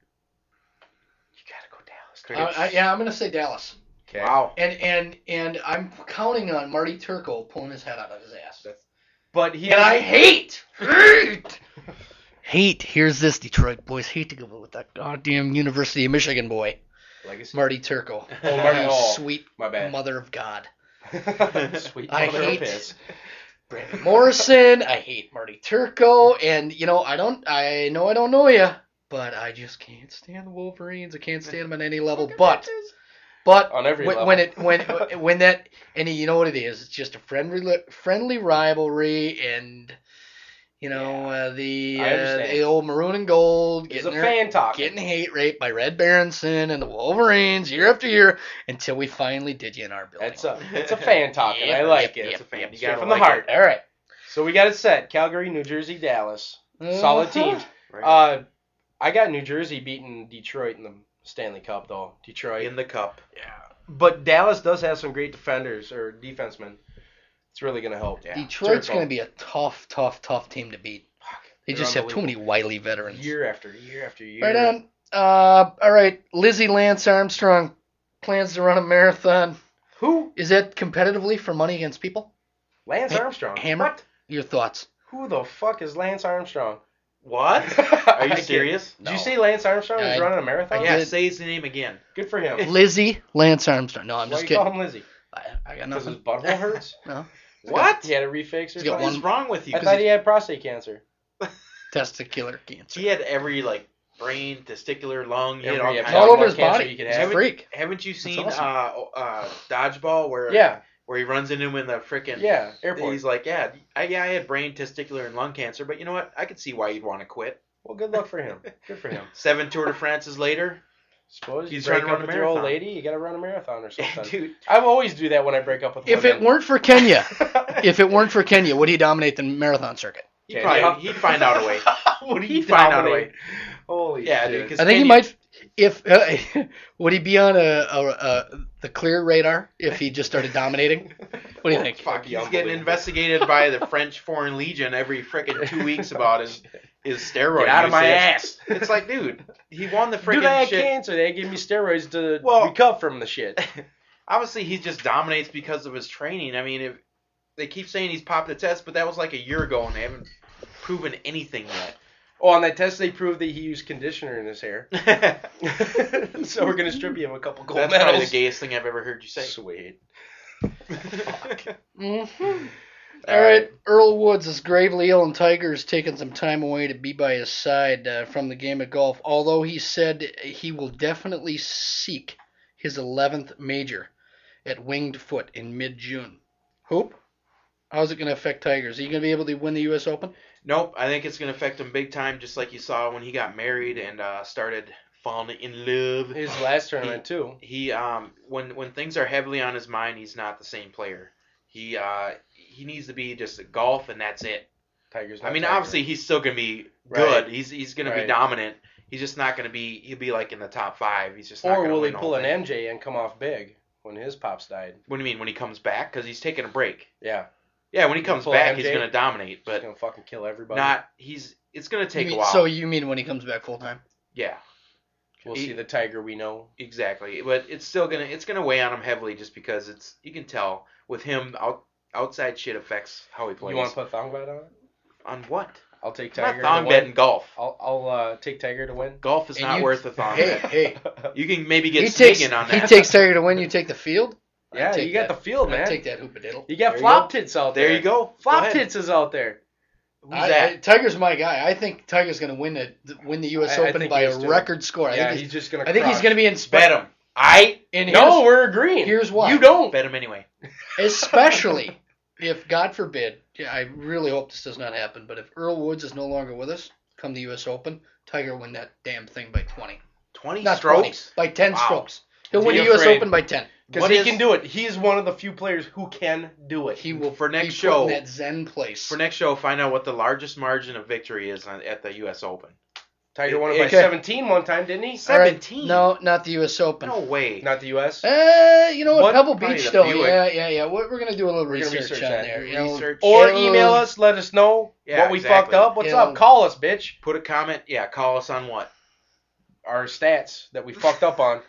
You gotta go Dallas. I, I, yeah, I'm gonna say Dallas. Okay. Wow. And and and I'm counting on Marty Turco pulling his head out of his ass. But he And I hate, hate, hate. Here's this, Detroit boys. Hate to go with that goddamn University of Michigan boy, Legacy. Marty Turco. Oh, Marty. You Oh, sweet my bad. mother of God. Sweet I mother of hate piss. Brandon Morrison. I hate Marty Turco. And you know, I don't. I know I don't know you, but I just can't stand the Wolverines. I can't stand them at any level. But. But On every when, level. when it when when that and you know what it is, it's just a friendly friendly rivalry, and you know uh, the I uh, understand. the old maroon and gold It's getting a their- fan talking. getting hate raped by Red Berenson and the Wolverines year after year until we finally did you in our building. That's a it's a fan talking. Yep, I like yep, it. yep, It's a fan. yep. You Straight got from from the the heart. All right. So we got it set. Calgary, New Jersey, Dallas. Solid Uh-huh. teams. Right. Uh, I got New Jersey beating Detroit in the Stanley Cup, though. Detroit. in the cup. Yeah. But Dallas does have some great defenders or defensemen. It's really gonna help. Yeah. Detroit's Circle. going to be a tough, tough, tough team to beat. They They're just have too many unbelievable. wily veterans. Year after year after year. Right on. Uh, all right, Lizzie Lance Armstrong plans to run a marathon. Who? Is that competitively for money against people? Lance Ha- Armstrong. Hammer? What? Your thoughts? Who the fuck is Lance Armstrong? What? Are Are you serious? Did you say Lance Armstrong was I- running a marathon? Yeah, did. say his name again. Good for him. Lizzie Lance Armstrong. No, I'm Why just you call kidding. him Lizzie? I, I got Because his nothing. butthole hurts? No. What? He had a refix or He's got something? What one- is wrong with you? I thought he had prostate cancer. Testicular cancer. He had every like brain, testicular, lung. He had all Every- kinds It's all of- over his cancer body. you could He's have. a freak. Haven't you seen awesome. uh, uh, Dodgeball where Yeah, where he runs into him in the freaking yeah, airport. He's like, yeah, I, yeah, I had brain, testicular, and lung cancer, but you know what? I could see why you'd want to quit. Well, good luck for him. Good for him. Seven Tour de France's later, Suppose He's you break trying to up run a with your old marathon. lady, you gotta run a marathon or something. dude. I always do that when I break up with If it women. weren't for Kenya, if it weren't for Kenya, would he dominate the marathon circuit? He'd Okay, probably yeah. he'd find out a way. Would he He'd find out a dominate? way. Holy Yeah, shit. dude, 'cause I think he Kenya- might. If uh, would he be on a, a, a the clear radar if he just started dominating? What do you think? Fuck, be he's getting unbelievable. investigated by the French Foreign Legion every freaking two weeks about his his steroid Get out of my usage. ass. It's like, dude, he won the Dude, I freaking had shit. cancer. They gave me steroids to Well- recover from the shit. Obviously, he just dominates because of his training. I mean, if they keep saying he's popped the test, but that was like a year ago, and they haven't proven anything Oh, on that test, they proved that he used conditioner in his hair. yet. So we're gonna strip you of a couple gold That's probably medals. the gayest thing I've ever heard you say. Sweet. Mm-hmm. All right, Earl Woods is gravely ill, and Tiger is taking some time away to be by his side uh, from the game of golf. Although he said he will definitely seek his eleventh major at Winged Foot in mid-June. Hoop, how's it going to affect Tiger? Is he going to be able to win the U S Open? Nope, I think it's going to affect him big time, just like you saw when he got married and uh, started falling in love. His last tournament too. He um when when things are heavily on his mind, he's not the same player. He uh he needs to be just at golf and that's it. Tiger's. I not mean, Tiger. obviously he's still gonna be good. Right. He's he's gonna Right. be dominant. He's just not gonna be. He'll be like in the top five. He's just not Or gonna will he win the pull whole an thing. M J and come off big when his pops died? What do you mean when he comes back? Because he's taking a break. Yeah, Yeah, when he He'll comes pull an back, M he's J? gonna dominate. he's But gonna fucking kill everybody. not. He's. It's gonna take You mean- a while. So you mean when he comes back full time? yeah, We'll he- see the Tiger we know. exactly. But it's still gonna. It's gonna weigh on him heavily, just because it's. You can tell with him out. Outside shit affects how he plays. You want to put thong bet on it? On what? I'll take I'm Tiger not thong to win. betting golf. I'll I'll uh, take Tiger to win. Golf is And not you- worth a thong Hey, bet. hey. You can maybe He get takes Sneakin on he that. takes Tiger to win. You take the field. I'd Yeah, take you got that. the field, I'd man. take that hoopadiddle. You got There you flop go. tits out there. There you go. Go Flop ahead. tits is out there. Who's I- that? I- Tiger's my guy. I think Tiger's going to win the win the U S I- I Open think by he a is, too. record score. I yeah, think he's, he's, just gonna. I think he's crush. going to be in Bet him. I And No, here's- we're agreeing. here's why. You don't. bet him anyway. especially if, God forbid, yeah, I really hope this does not happen, but if Earl Woods is no longer with us, come the U S Open, Tiger will win that damn thing by twenty. Twenty Not strokes. twenty, by ten Wow. strokes. He'll Be win the U S afraid. Open by ten. Because What he is- can do it. He's one of the few players who can do it. He will For next be put show- in that Zen place. For next show, find out what the largest margin of victory is on, at the U S Open. Tiger won it by Okay. seventeen one time, didn't he? All right, seventeen? No, not the U S Open. No way. Not the U S. Uh, you know what? What? Pebble Probably Beach, the though. Buick. Yeah, yeah, yeah. We're, we're gonna do a little We're gonna research, research on that. there. You know, Research. Or Yeah, email well, us. Let us know Yeah, what we exactly. fucked up. What's Yeah. up? Call us, bitch. Put a comment. Yeah, call us on what? Our stats that we fucked up on.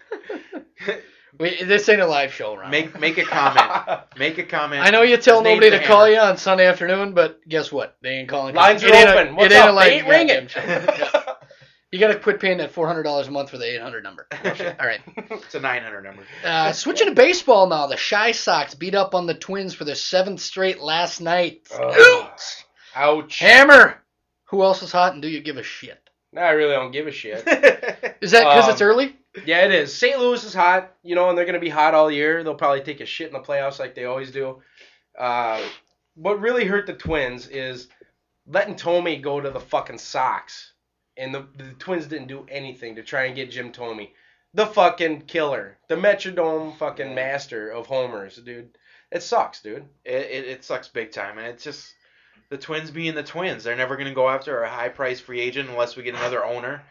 We, this ain't a live show, Ron. Make make a comment. Make a comment. I know you tell His name's nobody to the call Hammer. you on Sunday afternoon, but guess what? They ain't calling. Lines It are ain't a- open. What's it ain't up? a live They ain't ringing. goddamn show. Yeah. You got to quit paying that four hundred dollars a month for the eight hundred number. All right. It's a nine hundred number. Uh, switching to baseball now. The Shy Sox beat up on the Twins for their seventh straight last night. Ugh. Ouch. Hammer. Who else is hot and do you give a shit? No, I really don't give a shit. Is that because Um, it's early? Yeah, it is. Saint Louis is hot, you know, and they're going to be hot all year. They'll probably take a shit in the playoffs like they always do. Uh, what really hurt the Twins is letting Tomey go to the fucking Sox. And the, the Twins didn't do anything to try and get Jim Tomey. The fucking killer. The Metrodome fucking master of homers, dude. It sucks, dude. It, it it sucks big time, and it's just the Twins being the Twins. They're never going to go after a high price free agent unless we get another owner.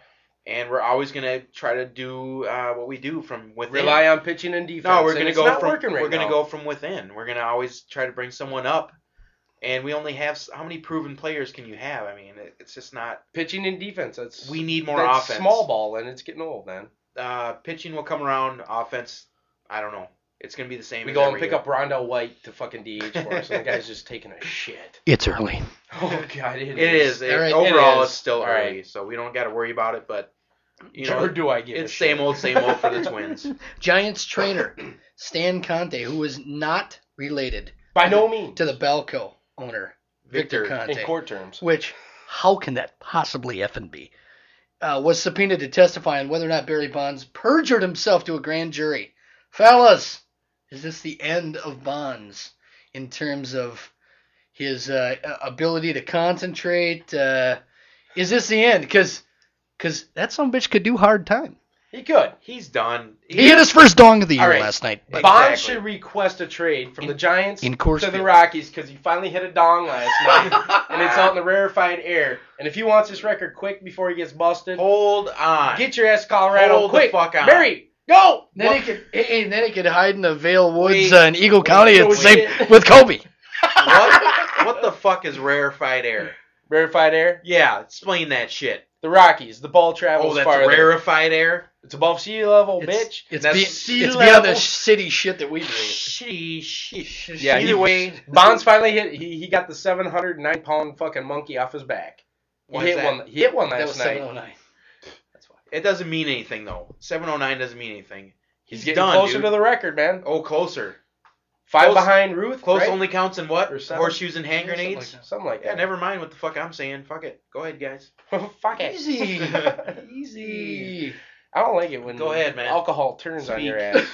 and we're always gonna try to do uh, what we do from within. Rely on pitching and defense. No, we're and gonna it's go not from working right we're gonna now. go from within. We're gonna always try to bring someone up, and we only have s- how many proven players can you have? I mean, it, it's just not. pitching and defense. That's We need more that's offense. small ball, and it's getting old, man. Uh, pitching will come around. Offense, I don't know. It's gonna be the same. We as go and every pick year. up Rondell White to fucking D H for us, and the guy's just taking a shit. It's early. Oh God, it, It is. It- All right, it overall, is. it's still All early, right. so we don't got to worry about it. But you know, Or do I give a it's shit? same old, same old for the Twins. Giants trainer Stan Conte, who is not related By no means. to the Balco owner, Victor, Victor, Conte. In court terms. Which, how can that possibly effing be? Uh, was subpoenaed to testify on whether or not Barry Bonds perjured himself to a grand jury. Fellas, is this the end of Bonds in terms of his uh, ability to concentrate? Uh, is this the end? Because that some bitch could do hard time. He could. He's done. He hit his first dong of the year All right. last night. But Bonds Exactly. should request a trade from the Giants in Coors to the Field. Rockies because he finally hit a dong last night, and it's out in the rarefied air. And if he wants this record quick before he gets busted, Hold on. get your ass to Colorado Hold the quick. fuck on. Barry, go! then What- he could, and then he could hide in the Vale Woods Wait, uh, in Eagle County at the wait, same wait. with Kobe. what? What the fuck is rarefied air? Rarefied air. Yeah, explain that shit. The Rockies. The ball travels Oh, that's farther. rarefied air. It's above sea level, It's, bitch. it's, That's be, sea it's beyond level. the shitty shit that we breathe. Shitty shit. Yeah, Either he- way, Bonds finally hit. He, he got the seven hundred nine pound fucking monkey off his back. He Why is hit that? one. He hit one That last was night. seven oh nine. it doesn't mean anything though. seven oh nine doesn't mean anything. He's, He's getting done, closer dude. to the record, man. Oh, closer. Five Close- behind Ruth. Close right? only counts in what? Or seven? Horseshoes and hand Yeah, something grenades? like Something like Yeah, that. never mind what the fuck I'm saying. Fuck it. Go ahead, guys. Fuck it. Easy. Easy. I don't like it when Go ahead, man. alcohol turns on Speak. your ass.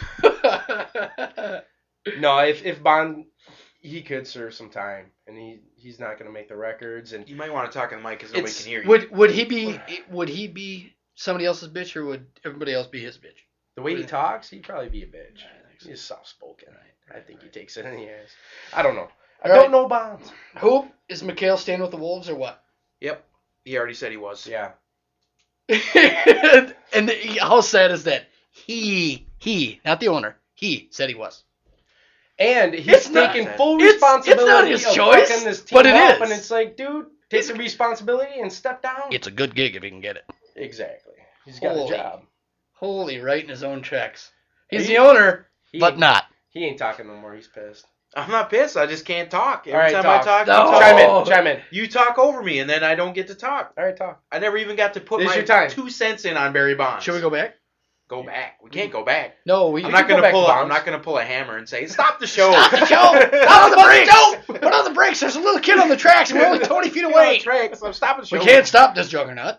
No, if if Bond, he could serve some time, and he he's not going to make the records. And You might want to talk in the mic because nobody It's- can hear you. would would he be would he be somebody else's bitch or would everybody else be his bitch? the way he talks, he'd probably be a bitch. He's soft spoken. I think he takes it in the ass. I don't know. I All don't right. know Bonds. Who is McHale staying with the Wolves or what? Yep. He already said he was. Yeah. And the, how sad is that? He he not the owner. He said he was. And he's It's not- taking full it's- it's not responsibility his of choice, fucking this team but it up, is. and it's like, dude, take the responsibility and step down. It's a good gig if he can get it. Exactly. He's got Holy. a job. Holy, writing his own checks. He's He- the owner, He but ain't- not. He ain't talking no more. He's pissed. I'm not pissed. I just can't talk. Every All right, time talk. I talk, No. you, talk. Chime Oh. in. Chime in. you talk over me, and then I don't get to talk. All right, talk. I never even got to put This is my your time. two cents in on Barry Bonds. Should we go back? Go back. We can't go back. No, we. I'm can not go gonna back pull. to A, I'm Bonds. not gonna pull a hammer and say stop the show. Stop the show! Stop on the brakes! Put on the brakes. There's a little kid on the tracks, and we're only twenty feet away. Tracks. I'm stopping the We show. can't stop this juggernaut.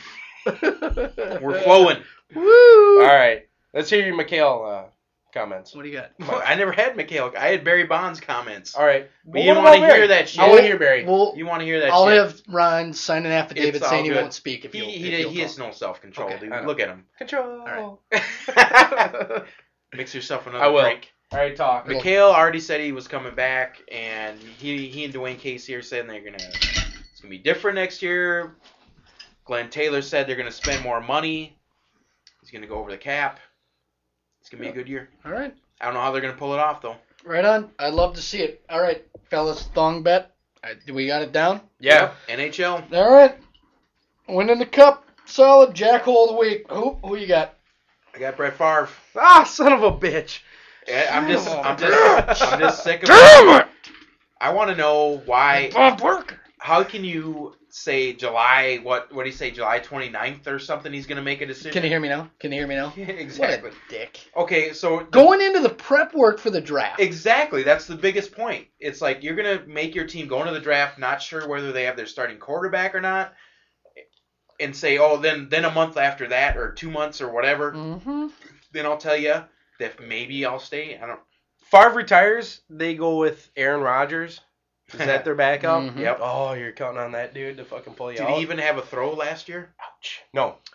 We're flowing. Woo! All right. Let's hear your McHale uh, comments. What do you got? I never had Mikhail. I had Barry Bonds comments. All right. But you what don't want to about hear Barry? that shit. I want to hear Barry. Well, You want to hear that I'll shit. have Ron sign an affidavit It's all saying he good. won't speak if He, he'll, he, if he'll he has talk. no self-control, Okay, dude. I know. Look at him. Control. right. Mix yourself another I will. drink. All right, talk. Mikhail already said he was coming back, and he he and Dwayne Casey are saying they're gonna it's gonna be different next year. Glenn Taylor said they're gonna spend more money. He's gonna go over the cap. It's gonna be a good year. All right. I don't know how they're gonna pull it off though. Right on. I'd love to see it. All right, fellas, thong bet. I, do we got it down? Yeah. N H L. All right. Winning the cup. Solid. Jackhole of the week. Who, who you got? I got Brett Favre. Ah, son of a bitch. Yeah, I'm just Son of a I'm just I'm just sick of Damn it! I want to know why. Bob Barker. How can you say July? What what do you say? July twenty-ninth or something? He's gonna make a decision. Can you hear me now? Can you hear me now? Yeah, exactly. What a dick. Okay, so Going into the prep work for the draft. exactly that's the biggest point. It's like you're gonna make your team go into the draft not sure whether they have their starting quarterback or not, and say, oh, then then a month after that or two months or whatever, Mm-hmm. then I'll tell you that maybe I'll stay. I don't. Favre retires. They go with Aaron Rodgers. Is that their backup? Mhm. Yep. Oh, you're counting on that dude to fucking pull you Did out. he even have a throw last year? Ouch. No.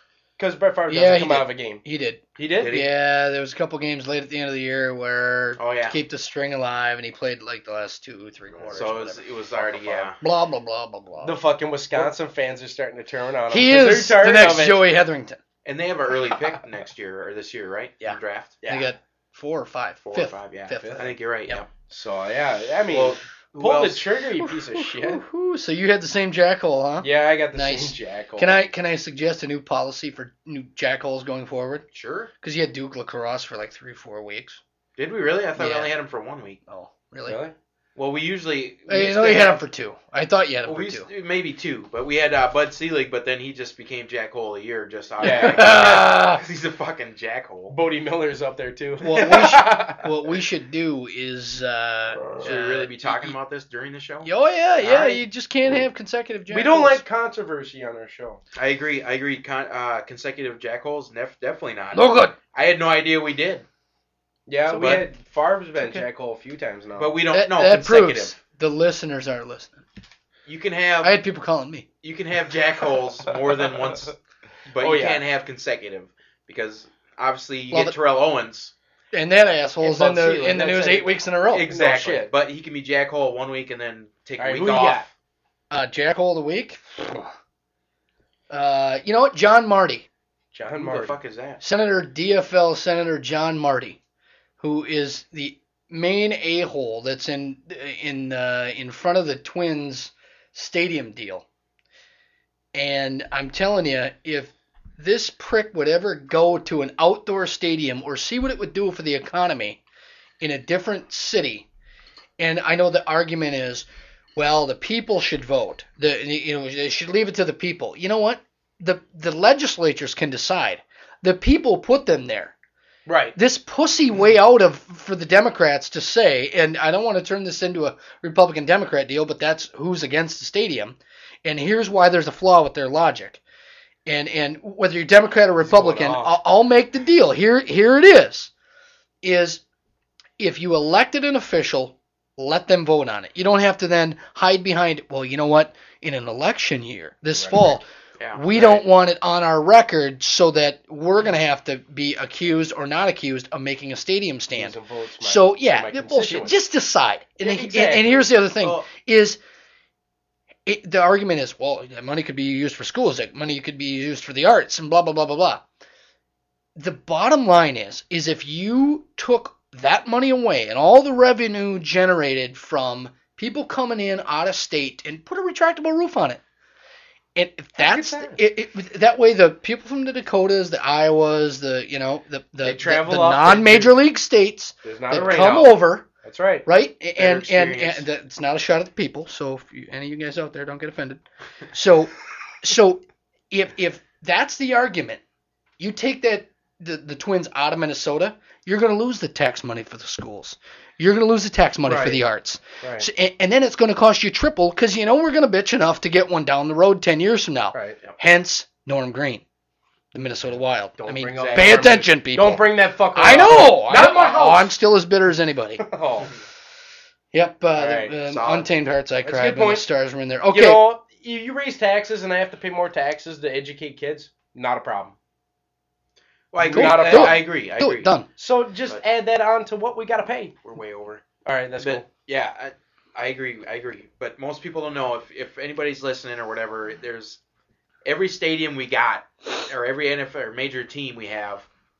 Because Brett Favre doesn't Yeah, he come did. out of a game. He did. He did? Did he? Yeah, there was a couple games late at the end of the year where Oh, yeah. to keep the string alive, and he played like the last two, three quarters. So or it was, whatever. it was already, yeah. Blah blah blah blah blah. The fucking Wisconsin fans are starting to turn on him. he 'cause is they're the tired next of it. Joey Hetherington. And they have an early pick next year, or this year, right? Yeah. In the draft. Yeah. They got four or five. Four Fifth. or five, yeah. Fifth. I think you're right, Yep. yeah. So, yeah, I mean, Well, who pull the else? trigger, you piece of shit. Woo-hoo. So you had the same jackhole, huh? Yeah, I got the Nice. same jackal. Can I can I suggest a new policy for new jackholes going forward? Sure. Because you had Duke Lacrosse for like three, four weeks. Did we really? I thought we Yeah. only had him for one week. Oh, really? Really? Well, we usually. We I used know to you had him have- for two. I thought you had him Well, for we two. used to- maybe two, but we had uh, Bud Selig, but then he just became Jack Hole a year just out Yeah. because he's a fucking jackhole. Bodie Miller's up there, too. What we should, what we should do is. Uh, Should we really be uh, talking y- about this during the show? Oh yeah, yeah. Alright. You just can't have consecutive jackholes. We don't like controversy on our show. I agree. I agree. Con- uh, consecutive jackholes, nef- definitely not. No good. I had no idea we did, Yeah, So we what? had Favre's been Okay. jackhole a few times now. but we don't That, know that consecutive. proves the listeners aren't listening. You can have I had people calling me. you can have jackholes more than once, but Oh, you yeah. can't have consecutive because obviously you Well, get but- Terrell Owens. And that asshole's And in Bud the Selig, in the that's news it. eight weeks in a row. Exactly, shit. but he can be jackhole one week and then take All a right, week who you off. got? Uh, jackhole of the week. Uh, you know what? John Marty, John Who Martin. the fuck is that? Senator D F L Senator John Marty, who is the main a-hole that's in in uh, in front of the Twins stadium deal. And I'm telling you, if this prick would ever go to an outdoor stadium or see what it would do for the economy in a different city, and I know the argument is, well, the people should vote. The you know they should leave it to the people. You know what? The the legislatures can decide. The people put them there. Right. This pussy way out of for the Democrats to say, and I don't want to turn this into a Republican Democrat deal, but that's who's against the stadium. And here's why there's a flaw with their logic. And and whether you're Democrat or Republican, off. I'll, I'll make the deal. Here here it is. Is if you elected an official, let them vote on it. You don't have to then hide behind, well, you know what? In an election year this Right. fall, Yeah. we Right. don't want it on our record so that we're going to have to be accused or not accused of making a stadium stand. Some votes, my- So, for yeah, my the bullshit. constituents. Just decide. And, Yeah, and- exactly. and here's the other thing Well- is it, the argument is, well, that money could be used for schools, that money could be used for the arts, and blah, blah, blah, blah, blah. The bottom line is, is if you took that money away and all the revenue generated from people coming in out of state and put a retractable roof on it, and if that's that. it, it, that way, the people from the Dakotas, the Iowas, the you know the the, They travel the, the up, non-major league states There's not a that rain come out. over, That's right. right? And and, experience. and it's not a shot at the people. So if you, any of you guys out there, don't get offended. So so if if that's the argument, you take that the, the Twins out of Minnesota, you're going to lose the tax money for the schools. You're going to lose the tax money for Right. the arts. Right. So, and, and then it's going to cost you triple because you know we're going to bitch enough to get one down the road ten years from now. Right. Hence Norm Green, the Minnesota Wild. Don't I mean, bring up pay Norm. attention, people. Don't bring that fucker I up. know. Not I, in my oh, house. I'm still as bitter as anybody. Oh. Yep. Uh, right, the, um, solid. Untamed Hearts I That's a cried good when the point. Stars were in there. Okay. You know, you, you raise taxes and I have to pay more taxes to educate kids. Not a problem. Well, I agree. Not a I, problem. I agree. I Do agree. it. Done. So just But- add that on to what we got to pay. We're way over. All right, that's But, cool. yeah, I, I agree. I agree. But most people don't know if if anybody's listening or whatever. There's every stadium we got, or every N F L or major team we have,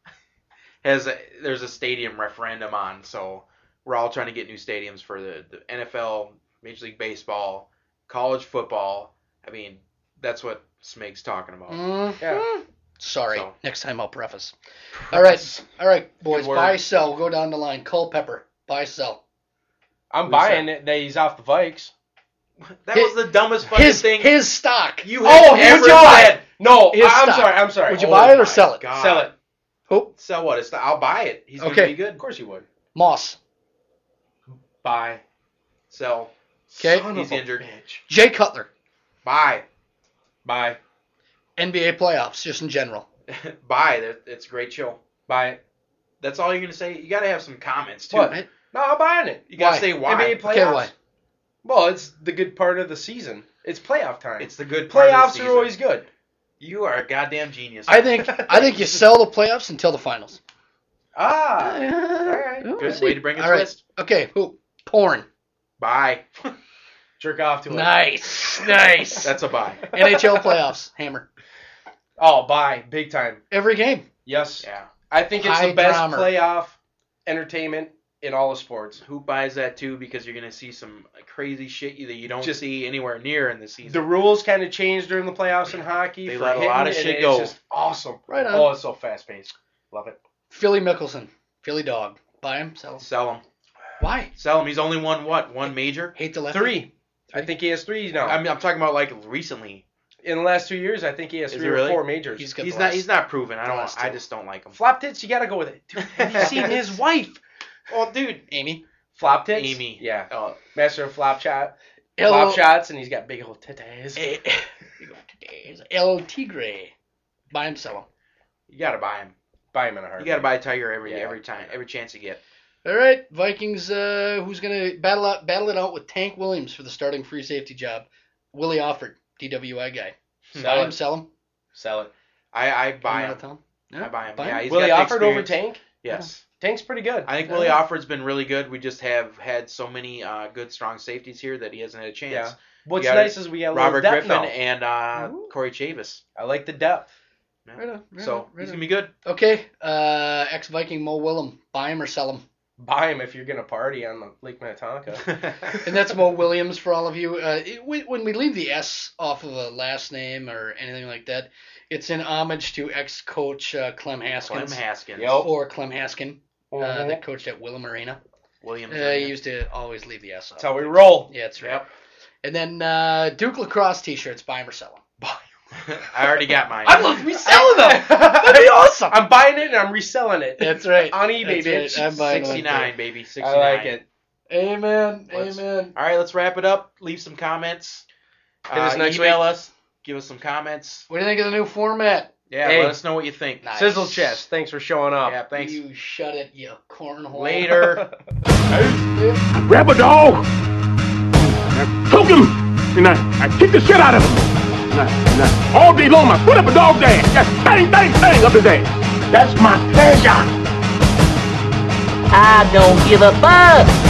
has a, there's a stadium referendum on. So we're all trying to get new stadiums for the, the N F L, Major League Baseball, college football. I mean, that's what Smig's talking about. Mhm. Yeah. Sorry. So- Next time I'll preface. All right. All right, boys. Good word. Buy, sell. We'll go down the line. Culpepper. Buy, sell. I'm Who's buying it that he's off the Vikes. That His- was the dumbest fucking His, thing his stock. you Oh, have would ever you buy said. it? No, His I'm stock. sorry. I'm sorry. Would you Oh buy it or my sell it? God. Sell it. Who? Sell what? It's the, I'll buy it. He's Okay. gonna be good. Of course you would. Moss. Buy. Sell. Okay. Son He's of a injured. bitch. Jay Cutler. Buy. Buy. N B A playoffs, just in general. Buy. That- It's a great show. Buy it. That's all you're gonna say. You gotta have some comments too. What? Right? No, I'm buying it. You gotta Why? say why. N B A playoffs. Okay, why? Well, it's the good part of the season. It's playoff time. It's the good part of the Playoffs season. are always good. You are a goddamn genius. I think I think you sell the playoffs until the finals. Ah, all right. Good way to bring a All right. twist. Okay, who? Porn. Bye. jerk off to it. Nice, nice. That's a bye. N H L playoffs. Hammer. Oh, bye, big time. Every game. Yes, Yeah. I think it's High the best drama. playoff entertainment in all of sports. Who buys that too? Because you're gonna see some crazy shit that you don't Just- see anywhere near in the season. The rules kind of changed during the playoffs in hockey. They for let a lot of hitting, shit and go. It's just awesome. Right on. Oh, it's so fast paced. Love it. Philly Mickelson. Philly dog. Buy him. Sell him. Sell him. Why? Sell him. He's only won what? One major? Hate the lefty. Three. I think he has three now. I mean, I'm talking about like recently. in the last two years, I think he has Is three he or really? four majors. He's got He's the not. last- He's not proven. I the don't. last I two. just don't like him. Flop tits, you gotta go with it. Dude, have you seen his wife? Oh, dude. Amy. Flop tits? Amy. Yeah. Oh, Master of flop shot. El, Flop shots, and he's got big old titties. El Tigre. Buy him. Sell him. you gotta buy him. Buy him in a You heartbeat. gotta buy Tiger every Yeah. every time, every chance you get. All right, Vikings. Uh, who's gonna battle out, battle it out with Tank Williams for the starting free safety job? Willie Offord, D W I guy. Sell Buy him. it. Sell him. Sell it. I I buy Come him. out, tell him. Yeah, I buy him. buy Yeah, him. he's Willie got the Offord over experience. Tank? Yes. Tank's pretty good. I think Yeah. Willie Offord's been really good. We just have had so many uh, good, strong safeties here that he hasn't had a chance. Yeah. What's You got nice is we got a Robert little depth Griffin now. and uh, Ooh. Corey Chavis. I like the depth. Yeah. Right on, right so on, right he's on. gonna be good. Okay, uh, ex-Viking Mo Willem. Buy him or sell him. Buy him if you're gonna party on the Lake Minnetonka. And that's Mo Williams for all of you. Uh, it, we, when we leave the S off of a last name or anything like that, it's in homage to ex-coach uh, Clem Clem Haskins. Haskins. Yep. Or Clem Haskin, uh, Mhm. that coached at Willem Arena. Williams. Uh, he used to always leave the S off. That's how we roll. Yeah, that's right. Yep. And then uh, Duke Lacrosse t-shirts. Buy him or sell them. I already got mine. I love reselling them. That'd be awesome. I'm buying it and I'm reselling it. That's right. On eBay, That's bitch. right. I'm buying one. sixty-nine, baby. sixty-nine. I like it. Amen. Let's- Amen. All right, let's wrap it up. Leave some comments. Hit us Uh, next email week. us. Give us some comments. What do you think of the new format? Yeah, Hey. let us know what you think. Nice. Sizzle chest. Thanks for showing up. Yeah, thanks. You shut it, you cornhole. Later. Grab a dog. Now choke him. And I, I kick the shit out of him. And I, and I, all day long, I put up a dog's ass. Just bang, bang, bang up his ass. That's my pleasure. I don't give a fuck.